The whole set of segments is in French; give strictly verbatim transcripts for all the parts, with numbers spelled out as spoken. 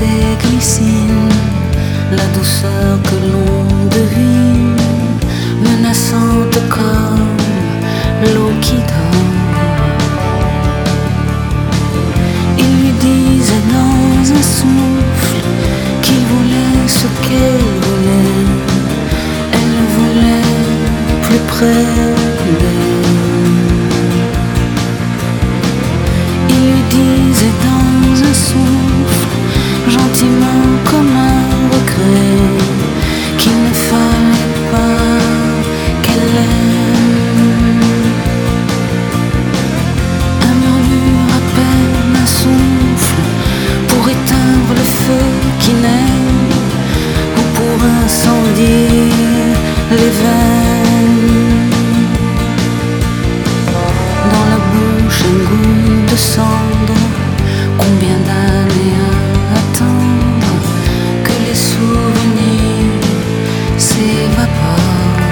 des glycines, la douceur que l'on devine, menaçante comme l'eau qui dort. Il lui disait dans un souffle qu'il voulait ce qu'elle voulait, elle voulait plus près d'elle. Il lui disait dans un souffle, gentiment comme un regret, qu'il ne fallait pas qu'elle l'aime. Un murmure à peine, un souffle pour éteindre le feu qui naît, ou pour incendier les veines. Dans la bouche un goût de cendre, combien d'années à attendre que les souvenirs s'évaporent.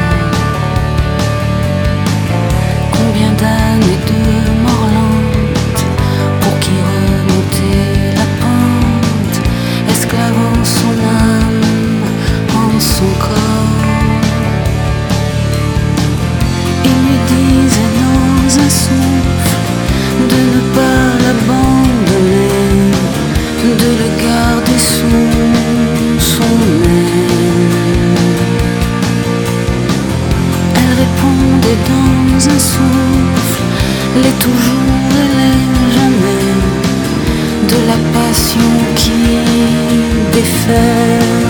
Combien d'années de mort lente pour qui remonter la pente, esclavant son âme en son corps. Il lui disait dans un souffle de ne pas l'abandonner, de le garder sous son aile. Elle répondait dans un souffle, les toujours et les jamais, de la passion qui défait.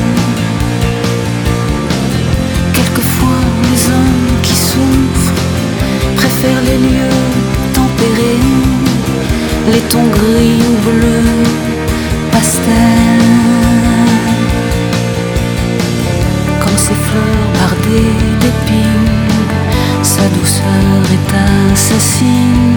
Quelquefois les hommes qui souffrent préfèrent les lieux tempérés, les tons gris ou bleus, pastel, comme ces fleurs bardées d'épines, sa douceur est assassine.